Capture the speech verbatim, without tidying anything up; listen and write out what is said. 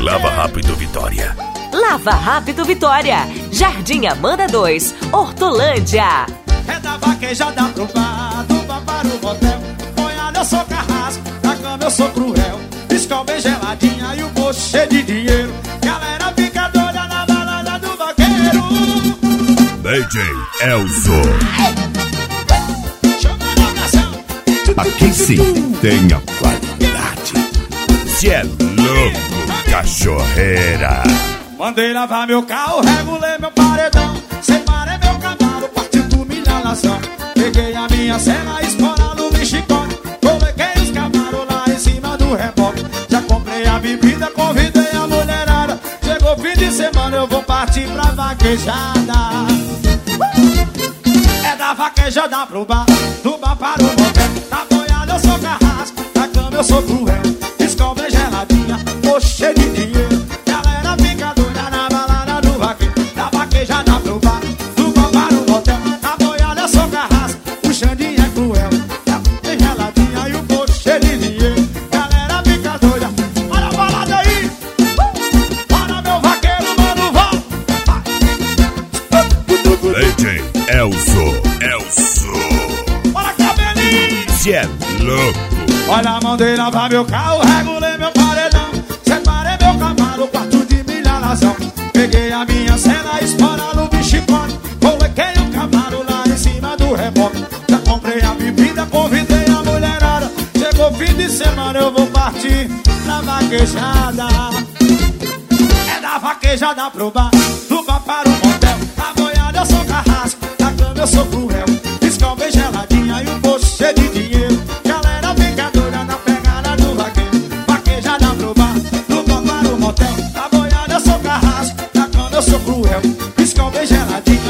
Lava Rápido Vitória. Lava Rápido Vitória. Jardim Amanda dois, Hortolândia. É da vaquejada pro bar, do bar para o motel. Boiada eu sou carrasco, na cama eu sou cruel. Piscal bem geladinha e o bolso cheio de dinheiro. Galera fica doida na balada do vaqueiro. D J Elzo. Aqui sim tem a qualidade. Cê é louco, cachorreira. Mandei lavar meu carro, regulei meu paredão. Separei meu cavalo, partiu do milhalação. Peguei a minha cena, esporado no chicote. Coloquei os cavalos lá em cima do reboque. Já comprei a bebida, convidei a mulherada. Chegou o fim de semana, eu vou partir pra vaquejada. É da vaquejada pro bar, do bar para o motel. Na boiada eu sou carrasco, na cama eu sou cruel. Piscal bem geladinha, tô cheio de dinheiro. Galera fica doida na balada do vaqueiro. Da vaquejada pro bar, do bar para o motel. Na boiada eu sou carrasco, o Xandinho é cruel. Tá bem geladinha e o bolso cheio de dinheiro. Galera fica doida, olha a balada aí. Para meu vaqueiro, mano, vai. D J Elzo, Elzo. Bora, cabelinho. Cê é louco. Olha a mão dele, lavar meu carro, regulei meu paredão. Separei meu cavalo, quarto de milhalação. Peguei a minha cena, esporado no chicote. Coloquei o cavalo lá em cima do reboque. Já comprei a bebida, convidei a mulherada. Chegou fim de semana, eu vou partir na vaquejada. É da vaquejada pro bar, do bar para o motel. Na boiada eu sou carrasco, na cama eu sou cruel. Piscal bem geladinha e o bolso cheio de dinheiro. Galera fica doida na pegada do vaqueiro. Vaquejada pro bar, do bar para o motel. Na boiada eu sou carrasco, na cama eu sou cruel. Piscal bem geladinha